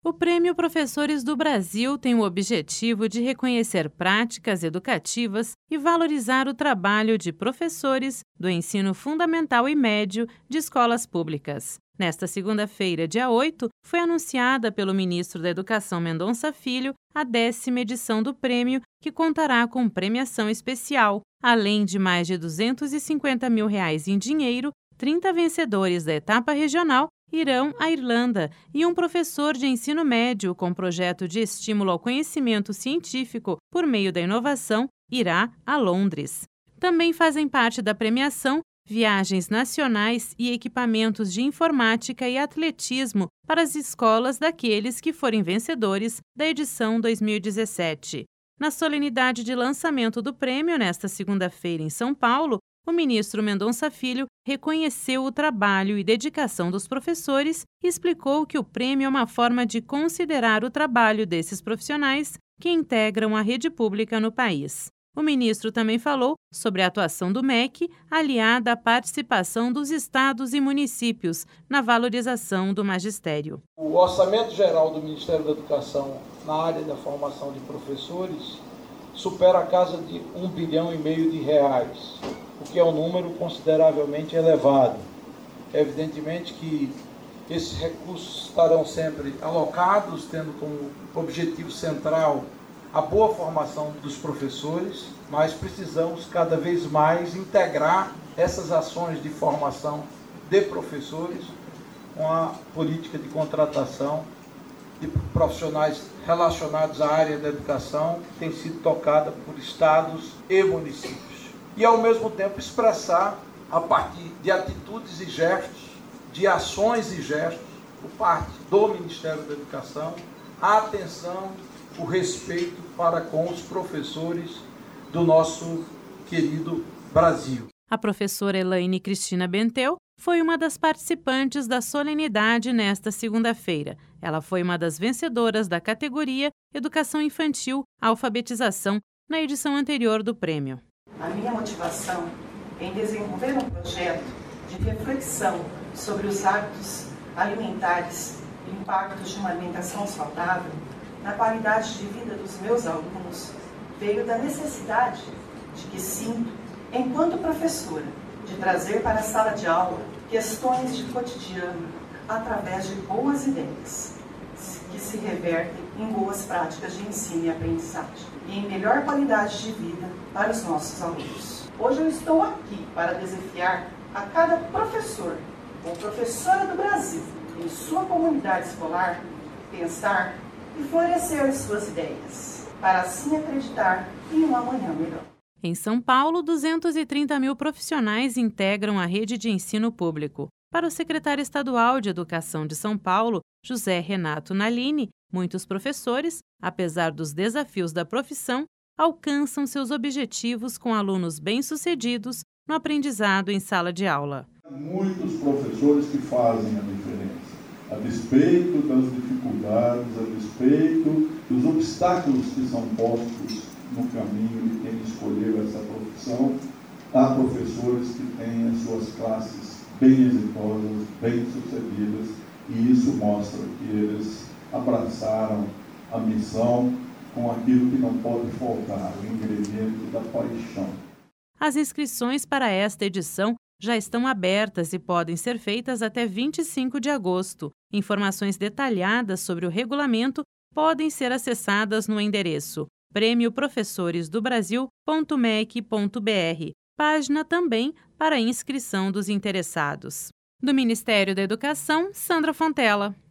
O Prêmio Professores do Brasil tem o objetivo de reconhecer práticas educativas e valorizar o trabalho de professores do ensino fundamental e médio de escolas públicas. Nesta segunda-feira, dia 8, foi anunciada pelo ministro da Educação Mendonça Filho a 10ª edição do prêmio, que contará com premiação especial. Além de mais de R$250 mil em dinheiro, 30 vencedores da etapa regional irão à Irlanda e um professor de ensino médio com projeto de estímulo ao conhecimento científico por meio da inovação irá a Londres. Também fazem parte da premiação viagens nacionais e equipamentos de informática e atletismo para as escolas daqueles que forem vencedores da edição 2017. Na solenidade de lançamento do prêmio, nesta segunda-feira em São Paulo, o ministro Mendonça Filho reconheceu o trabalho e dedicação dos professores e explicou que o prêmio é uma forma de considerar o trabalho desses profissionais que integram a rede pública no país. O ministro também falou sobre a atuação do MEC, aliada à participação dos estados e municípios na valorização do magistério. O orçamento geral do Ministério da Educação na área da formação de professores supera a casa de R$1,5 bilhão, o que é um número consideravelmente elevado. É evidentemente que esses recursos estarão sempre alocados, tendo como objetivo central a boa formação dos professores, mas precisamos cada vez mais integrar essas ações de formação de professores com a política de contratação de profissionais relacionados à área da educação, que tem sido tocada por estados e municípios. E, ao mesmo tempo, expressar, a partir de atitudes e gestos, de ações e gestos, por parte do Ministério da Educação, a atenção, o respeito para com os professores do nosso querido Brasil. A professora Elaine Cristina Benteu foi uma das participantes da solenidade nesta segunda-feira. Ela foi uma das vencedoras da categoria Educação Infantil, Alfabetização, na edição anterior do prêmio. A minha motivação em desenvolver um projeto de reflexão sobre os hábitos alimentares e impactos de uma alimentação saudável na qualidade de vida dos meus alunos veio da necessidade de que sinto, enquanto professora, de trazer para a sala de aula questões de cotidiano através de boas ideias, que se revertem em boas práticas de ensino e aprendizagem e em melhor qualidade de vida para os nossos alunos. Hoje eu estou aqui para desafiar a cada professor ou professora do Brasil, em sua comunidade escolar, pensar e florescer suas ideias, para assim acreditar em um amanhã melhor. Em São Paulo, 230 mil profissionais integram a rede de ensino público. Para o secretário estadual de Educação de São Paulo, José Renato Nalini, muitos professores, apesar dos desafios da profissão, alcançam seus objetivos com alunos bem-sucedidos no aprendizado em sala de aula. Muitos professores que fazem a diferença, a despeito das dificuldades, a despeito dos obstáculos que são postos no caminho de quem escolheu essa profissão. Há professores que têm as suas classes bem exitosas, bem sucedidas, e isso mostra que eles abraçaram a missão com aquilo que não pode faltar, o ingrediente da paixão. As inscrições para esta edição já estão abertas e podem ser feitas até 25 de agosto. Informações detalhadas sobre o regulamento podem ser acessadas no endereço premioprofessoresdobrasil.mec.br, página também para inscrição dos interessados. Do Ministério da Educação, Sandra Fontela.